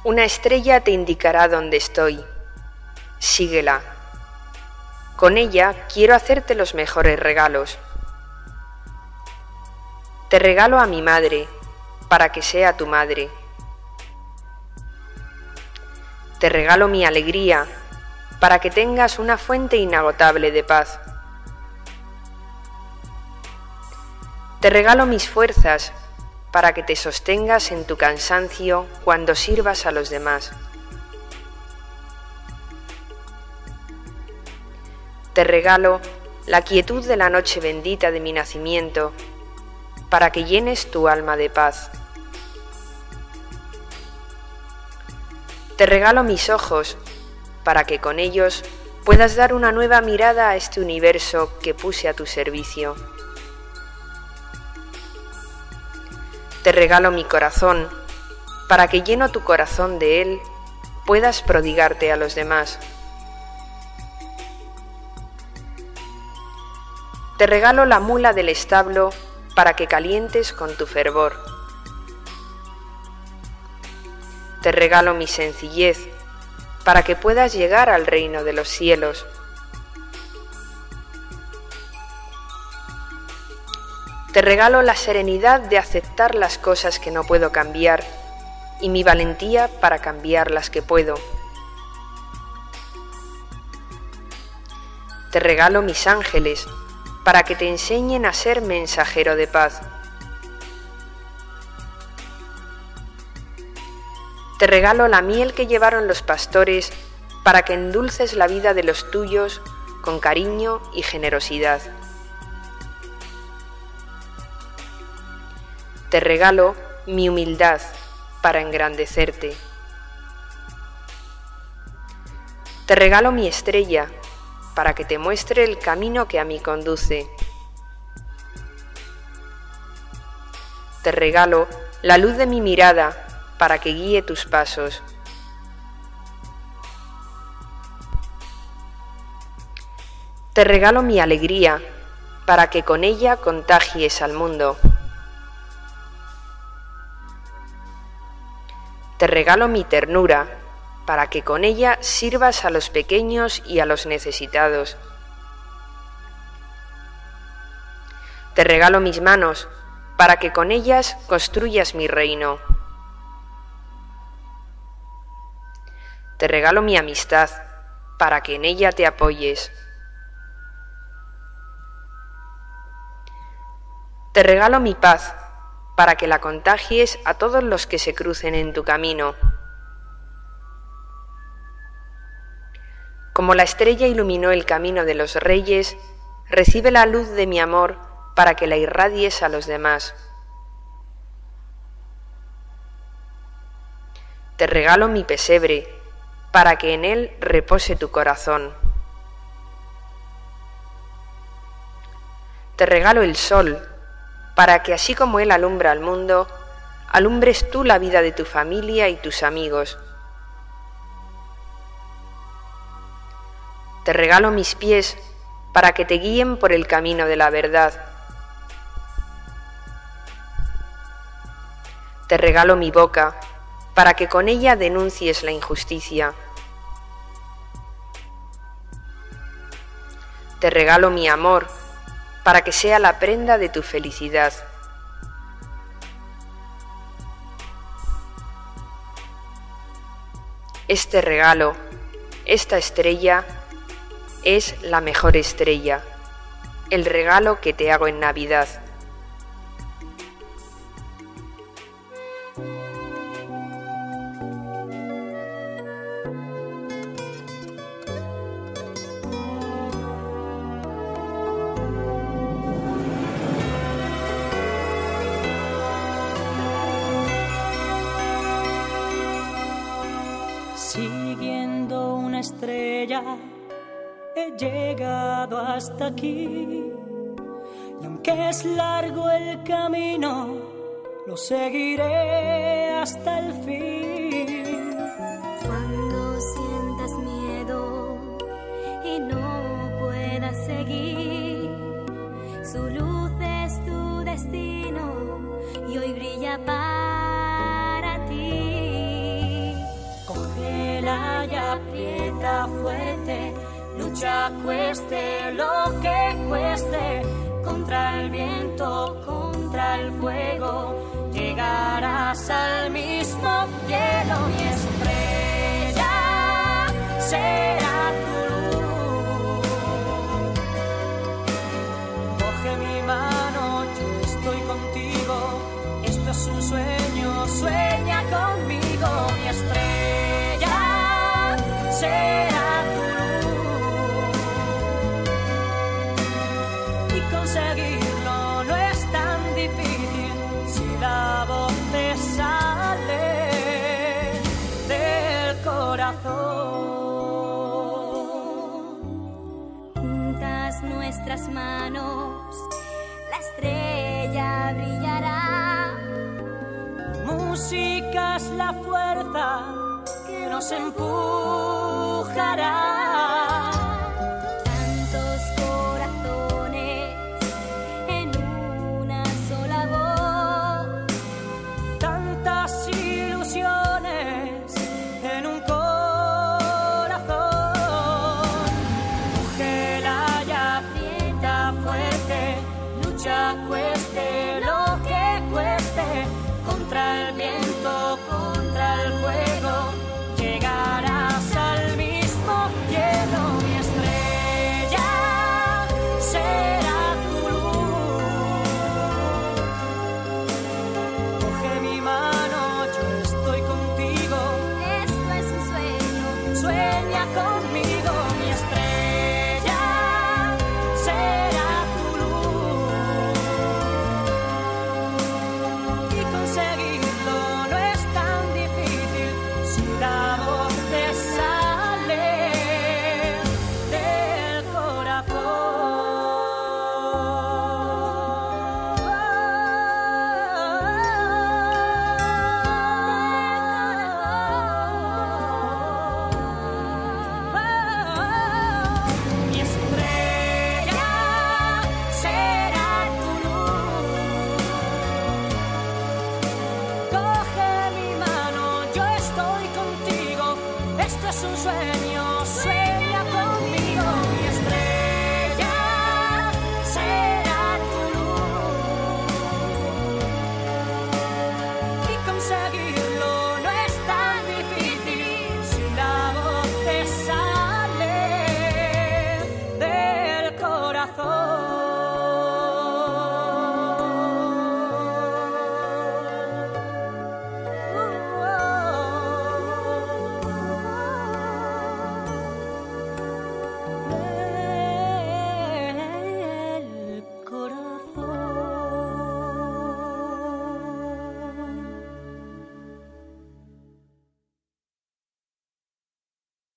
Una estrella te indicará dónde estoy. Síguela. Con ella quiero hacerte los mejores regalos. Te regalo a mi madre, para que sea tu madre. Te regalo mi alegría, para que tengas una fuente inagotable de paz. Te regalo mis fuerzas, para que te sostengas en tu cansancio cuando sirvas a los demás. Te regalo la quietud de la noche bendita de mi nacimiento, para que llenes tu alma de paz. Te regalo mis ojos, para que con ellos puedas dar una nueva mirada a este universo que puse a tu servicio. Te regalo mi corazón, para que lleno tu corazón de él, puedas prodigarte a los demás. Te regalo la mula del establo, para que calientes con tu fervor. Te regalo mi sencillez, para que puedas llegar al reino de los cielos. Te regalo la serenidad de aceptar las cosas que no puedo cambiar y mi valentía para cambiar las que puedo. Te regalo mis ángeles, para que te enseñen a ser mensajero de paz. Te regalo la miel que llevaron los pastores, para que endulces la vida de los tuyos con cariño y generosidad. Te regalo mi humildad, para engrandecerte. Te regalo mi estrella, para que te muestre el camino que a mí conduce. Te regalo la luz de mi mirada, para que guíe tus pasos. Te regalo mi alegría, para que con ella contagies al mundo. Te regalo mi ternura, para que con ella sirvas a los pequeños y a los necesitados. Te regalo mis manos, para que con ellas construyas mi reino. Te regalo mi amistad, para que en ella te apoyes. Te regalo mi paz, para que la contagies a todos los que se crucen en tu camino. Como la estrella iluminó el camino de los reyes, recibe la luz de mi amor para que la irradies a los demás. Te regalo mi pesebre, para que en él repose tu corazón. Te regalo el sol, para que así como él alumbra al mundo, alumbres tú la vida de tu familia y tus amigos. Te regalo mis pies, para que te guíen por el camino de la verdad. Te regalo mi boca, para que con ella denuncies la injusticia. Te regalo mi amor, para que sea la prenda de tu felicidad. Este regalo, esta estrella, es la mejor estrella, el regalo que te hago en Navidad. Siguiendo una estrella he llegado hasta aquí, y aunque es largo el camino, lo seguiré hasta el fin. Cuando sientas miedo y no puedas seguir, su luz es tu destino y hoy brilla para ti. sea fuerte, lucha cueste lo que cueste, contra el viento, contra el fuego, llegarás al mismo cielo. Mi estrella será tu luz. Coge mi mano, yo estoy contigo. Esto es un sueño, sueña conmigo. Mi estrella será tu luz. Y conseguirlo no es tan difícil si la voz te sale del corazón. Juntas nuestras manos, la estrella brillará. Música es la fuerza que nos empujará.